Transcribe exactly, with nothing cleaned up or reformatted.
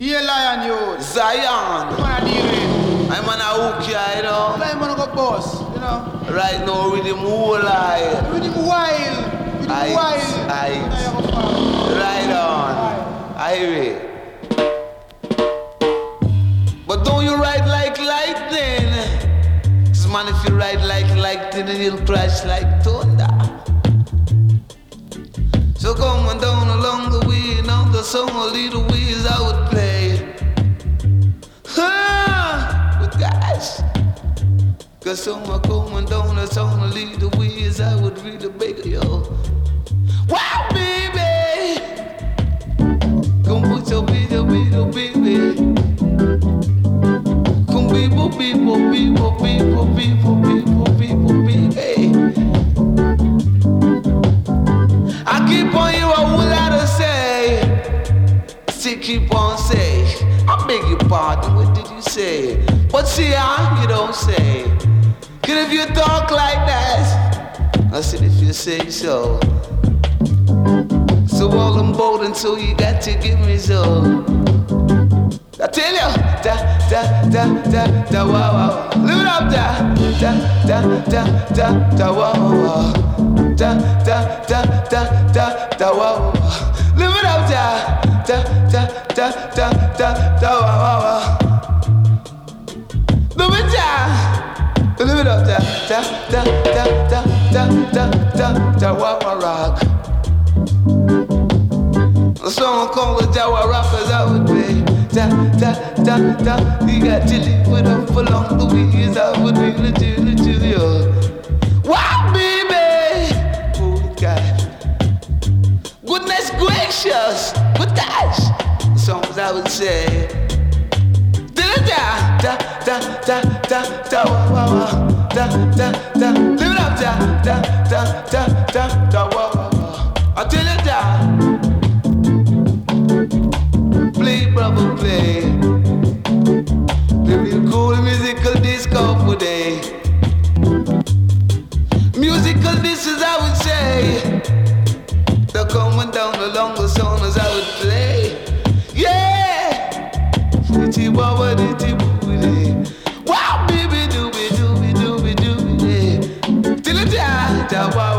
Yeah, lion, you. Zion. Man, I deal with. I'm on a hook here, you know. I'm on a go boss, you know. Right now, with him whole eye. With him wild. With him Aight, wild. aight. Right on. I hear it. But don't you ride like lightning? Cause man, if you ride like lightning, it'll crash like thunder. So come on down along the way, now the song will lead the ways I would play. Huh, but guys, cause someone coming down the song will lead the ways I would really beg yo. Wow, baby, come put your video, video, baby. Come people, people, people, people, people, people, people, baby. I keep on hearing a whole lot to say. Still keep on saying. I beg your pardon, what did you say? But see how you don't say. Cause if you talk like that, I said if you say so. So all I'm bold until you got to give me so. I tell you, da da da da da wow wow. Live it up, da da da da da da wow wow. Da da da da da da wow. Live it up, da da da da da da da wow wow. Live it down, live it up, da da da da da da da da da wow wow rock. A song called the Jawa Rappers I would play. Da da da da. You got to live with them for long the ways I would really do the to you. Wow, baby! Oh God. Goodness gracious! Good touch! Songs I would say. Da da da da da da da wow wow. Da da da. Live it up, da da da da da da wow wow. I tell you that. Play, brother, play. The real cool musical disco for day. Musical this is I would say. They're coming down along the songs I would play. Yeah! Ditty baba, ditty booty. Wow, baby, dooby, dooby, dooby, dooby. Till it down, down, wow.